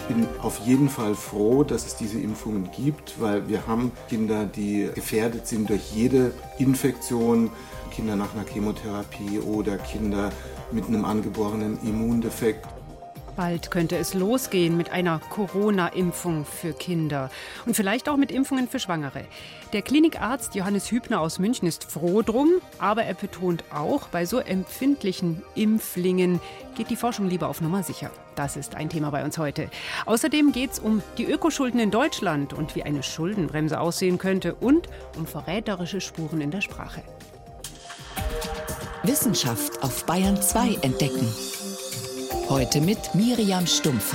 bin auf jeden Fall froh, dass es diese Impfungen gibt, weil wir haben Kinder, die gefährdet sind durch jede Infektion, Kinder nach einer Chemotherapie oder Kinder mit einem angeborenen Immundefekt. Bald könnte es losgehen mit einer Corona-Impfung für Kinder und vielleicht auch mit Impfungen für Schwangere. Der Klinikarzt Johannes Hübner aus München ist froh drum, aber er betont auch, bei so empfindlichen Impflingen geht die Forschung lieber auf Nummer sicher. Das ist ein Thema bei uns heute. Außerdem geht es um die Ökoschulden in Deutschland und wie eine Schuldenbremse aussehen könnte und um verräterische Spuren in der Sprache. Wissenschaft auf Bayern 2 entdecken. Heute mit Miriam Stumpfe.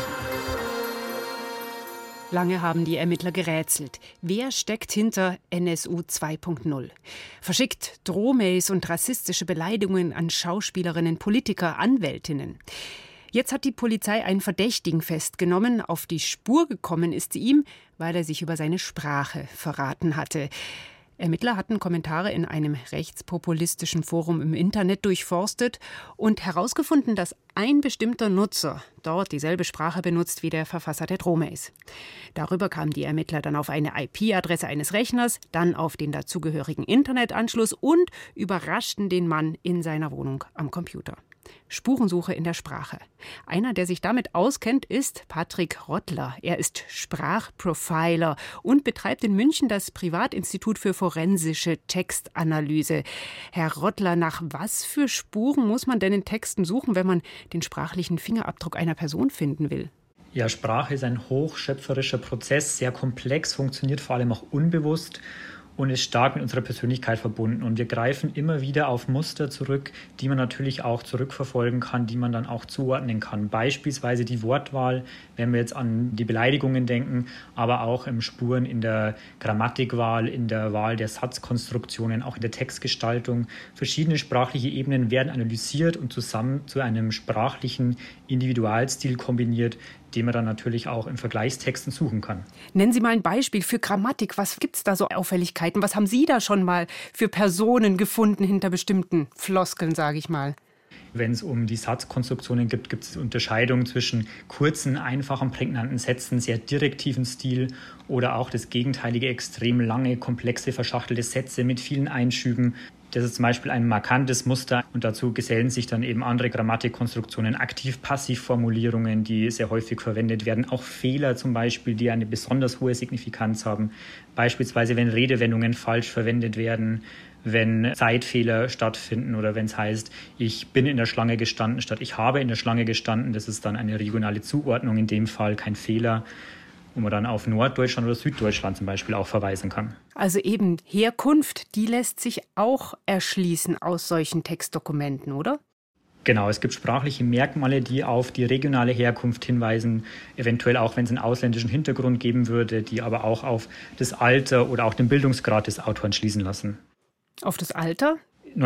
Lange haben die Ermittler gerätselt. Wer steckt hinter NSU 2.0? Verschickt Drohmails und rassistische Beleidigungen an Schauspielerinnen, Politiker, Anwältinnen. Jetzt hat die Polizei einen Verdächtigen festgenommen. Auf die Spur gekommen ist sie ihm, weil er sich über seine Sprache verraten hatte. Ermittler hatten Kommentare in einem rechtspopulistischen Forum im Internet durchforstet und herausgefunden, dass ein bestimmter Nutzer dort dieselbe Sprache benutzt wie der Verfasser der Drohmails. Darüber kamen die Ermittler dann auf eine IP-Adresse eines Rechners, dann auf den dazugehörigen Internetanschluss und überraschten den Mann in seiner Wohnung am Computer. Spurensuche in der Sprache. Einer, der sich damit auskennt, ist Patrick Rottler. Er ist Sprachprofiler und betreibt in München das Privatinstitut für forensische Textanalyse. Herr Rottler, nach was für Spuren muss man denn in Texten suchen, wenn man den sprachlichen Fingerabdruck einer Person finden will? Ja, Sprache ist ein hochschöpferischer Prozess, sehr komplex, funktioniert vor allem auch unbewusst und ist stark mit unserer Persönlichkeit verbunden. Und wir greifen immer wieder auf Muster zurück, die man natürlich auch zurückverfolgen kann, die man dann auch zuordnen kann. Beispielsweise die Wortwahl, wenn wir jetzt an die Beleidigungen denken, aber auch Spuren in der Grammatikwahl, in der Wahl der Satzkonstruktionen, auch in der Textgestaltung. Verschiedene sprachliche Ebenen werden analysiert und zusammen zu einem sprachlichen Individualstil kombiniert, den man dann natürlich auch in Vergleichstexten suchen kann. Nennen Sie mal ein Beispiel für Grammatik. Was gibt es da so Auffälligkeiten? Was haben Sie da schon mal für Personen gefunden hinter bestimmten Floskeln, sage ich mal? Wenn es um die Satzkonstruktionen gibt, gibt es Unterscheidungen zwischen kurzen, einfachen, prägnanten Sätzen, sehr direktiven Stil oder auch das gegenteilige, extrem lange, komplexe, verschachtelte Sätze mit vielen Einschüben. Das ist zum Beispiel ein markantes Muster und dazu gesellen sich dann eben andere Grammatikkonstruktionen, Aktiv-Passiv-Formulierungen, die sehr häufig verwendet werden, auch Fehler zum Beispiel, die eine besonders hohe Signifikanz haben, beispielsweise wenn Redewendungen falsch verwendet werden, wenn Zeitfehler stattfinden oder wenn es heißt, ich bin in der Schlange gestanden statt ich habe in der Schlange gestanden, das ist dann eine regionale Zuordnung, in dem Fall kein Fehler, wo man dann auf Norddeutschland oder Süddeutschland zum Beispiel auch verweisen kann. Also eben Herkunft, die lässt sich auch erschließen aus solchen Textdokumenten, oder? Genau, es gibt sprachliche Merkmale, die auf die regionale Herkunft hinweisen, eventuell auch, wenn es einen ausländischen Hintergrund geben würde, die aber auch auf das Alter oder auch den Bildungsgrad des Autoren schließen lassen. Auf das Alter?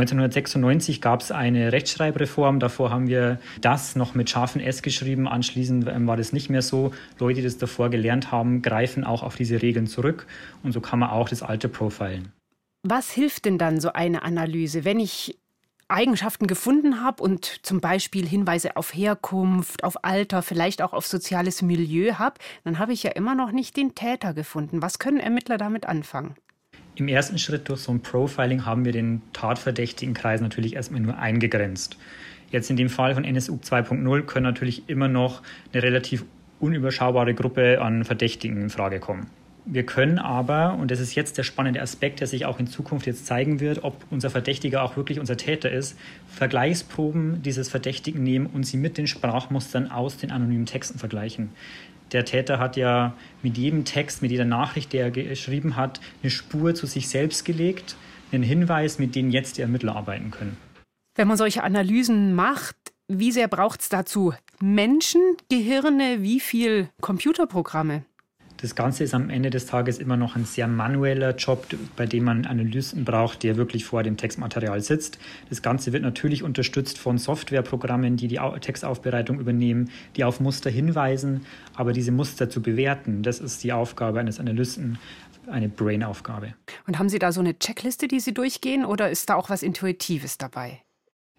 1996 gab es eine Rechtschreibreform, davor haben wir das noch mit scharfen S geschrieben, anschließend war das nicht mehr so. Leute, die das davor gelernt haben, greifen auch auf diese Regeln zurück und so kann man auch das Alter profilen. Was hilft denn dann so eine Analyse, wenn ich Eigenschaften gefunden habe und zum Beispiel Hinweise auf Herkunft, auf Alter, vielleicht auch auf soziales Milieu habe, dann habe ich ja immer noch nicht den Täter gefunden. Was können Ermittler damit anfangen? Im ersten Schritt durch so ein Profiling haben wir den Tatverdächtigenkreis natürlich erstmal nur eingegrenzt. Jetzt in dem Fall von NSU 2.0 können natürlich immer noch eine relativ unüberschaubare Gruppe an Verdächtigen in Frage kommen. Wir können aber, und das ist jetzt der spannende Aspekt, der sich auch in Zukunft jetzt zeigen wird, ob unser Verdächtiger auch wirklich unser Täter ist, Vergleichsproben dieses Verdächtigen nehmen und sie mit den Sprachmustern aus den anonymen Texten vergleichen. Der Täter hat ja mit jedem Text, mit jeder Nachricht, die er geschrieben hat, eine Spur zu sich selbst gelegt, einen Hinweis, mit dem jetzt die Ermittler arbeiten können. Wenn man solche Analysen macht, wie sehr braucht es dazu Menschen, Gehirne, wie viel Computerprogramme? Das Ganze ist am Ende des Tages immer noch ein sehr manueller Job, bei dem man einen Analysten braucht, der wirklich vor dem Textmaterial sitzt. Das Ganze wird natürlich unterstützt von Softwareprogrammen, die die Textaufbereitung übernehmen, die auf Muster hinweisen. Aber diese Muster zu bewerten, das ist die Aufgabe eines Analysten, eine Brain-Aufgabe. Und haben Sie da so eine Checkliste, die Sie durchgehen, oder ist da auch was Intuitives dabei?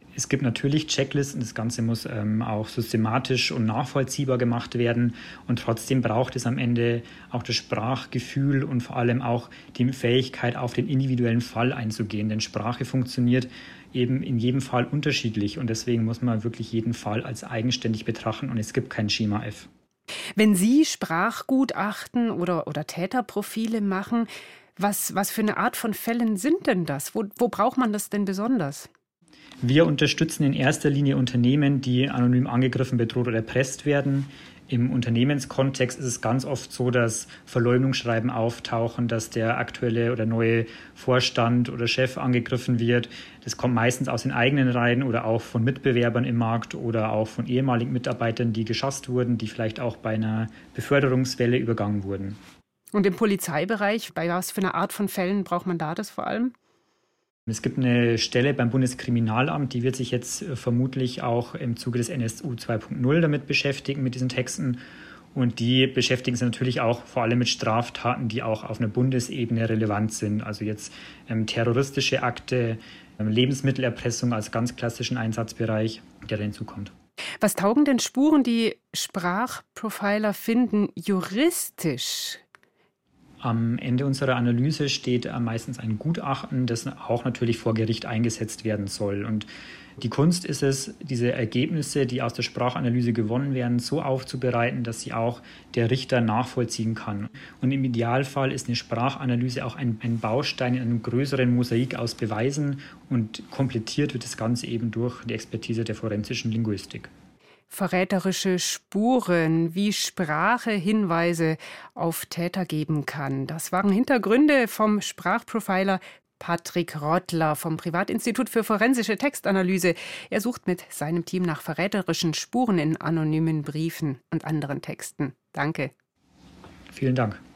Es gibt natürlich Checklisten, das Ganze muss auch systematisch und nachvollziehbar gemacht werden und trotzdem braucht es am Ende auch das Sprachgefühl und vor allem auch die Fähigkeit, auf den individuellen Fall einzugehen, denn Sprache funktioniert eben in jedem Fall unterschiedlich und deswegen muss man wirklich jeden Fall als eigenständig betrachten und es gibt kein Schema F. Wenn Sie Sprachgutachten oder Täterprofile machen, was für eine Art von Fällen sind denn das? Wo braucht man das denn besonders? Wir unterstützen in erster Linie Unternehmen, die anonym angegriffen, bedroht oder erpresst werden. Im Unternehmenskontext ist es ganz oft so, dass Verleumdungsschreiben auftauchen, dass der aktuelle oder neue Vorstand oder Chef angegriffen wird. Das kommt meistens aus den eigenen Reihen oder auch von Mitbewerbern im Markt oder auch von ehemaligen Mitarbeitern, die geschasst wurden, die vielleicht auch bei einer Beförderungswelle übergangen wurden. Und im Polizeibereich, bei was für einer Art von Fällen braucht man da das vor allem? Es gibt eine Stelle beim Bundeskriminalamt, die wird sich jetzt vermutlich auch im Zuge des NSU 2.0 damit beschäftigen, mit diesen Texten. Und die beschäftigen sich natürlich auch vor allem mit Straftaten, die auch auf einer Bundesebene relevant sind. Also jetzt terroristische Akte, Lebensmittelerpressung als ganz klassischen Einsatzbereich, der da hinzukommt. Was taugen denn Spuren, die Sprachprofiler finden, juristisch? Am Ende unserer Analyse steht meistens ein Gutachten, das auch natürlich vor Gericht eingesetzt werden soll. Und die Kunst ist es, diese Ergebnisse, die aus der Sprachanalyse gewonnen werden, so aufzubereiten, dass sie auch der Richter nachvollziehen kann. Und im Idealfall ist eine Sprachanalyse auch ein Baustein in einem größeren Mosaik aus Beweisen und komplettiert wird das Ganze eben durch die Expertise der forensischen Linguistik. Verräterische Spuren, wie Sprache Hinweise auf Täter geben kann. Das waren Hintergründe vom Sprachprofiler Patrick Rottler vom Privatinstitut für forensische Textanalyse. Er sucht mit seinem Team nach verräterischen Spuren in anonymen Briefen und anderen Texten. Danke. Vielen Dank.